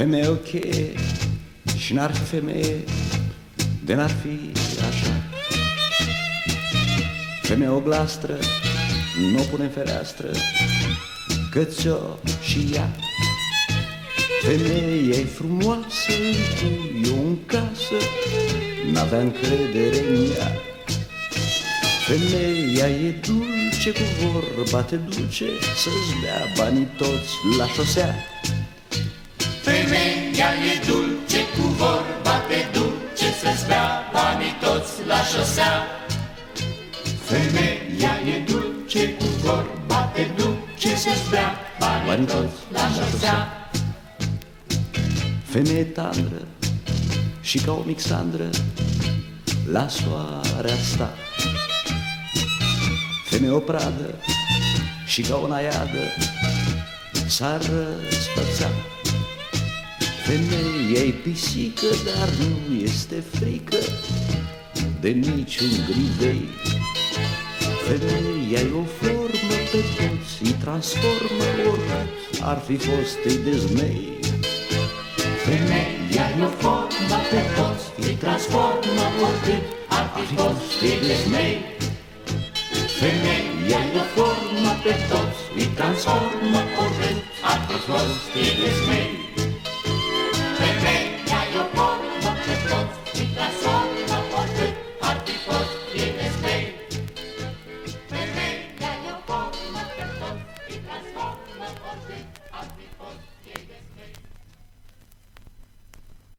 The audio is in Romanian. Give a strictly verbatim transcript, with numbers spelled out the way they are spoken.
Femeie o cheie și n-ar fi femeie de n-ar fi așa. Femeie o glastră, n-o pune în fereastră, că ți-o și ea. Femeia-i frumoasă, cu eu în casă, n-avea încredere în ea. Femeia e dulce, cu vorba te duce să-ți dea banii toți la șosea. Femeia e dulce, cu vorba te duce să-ți dea banii toți la șosea. Femeia e dulce, cu vorba te duce să-ți dea banii toți la șosea. Femeie tandră și ca o mixandră la soare a stat. Femeie o pradă și ca o naiadă s-ar răsfăța. Femeia-i pisică, dar nu este frică de niciun grivei. Femeia-i o formă pe toți, îi transformă oricât ar fi fost îi dezmei. Femeia-i o formă pe toți, îi transformă oricât ar fi fost îi dezmei. Femeia-i o formă pe toți, îi transformă oricât ar fi fost îi dezmei.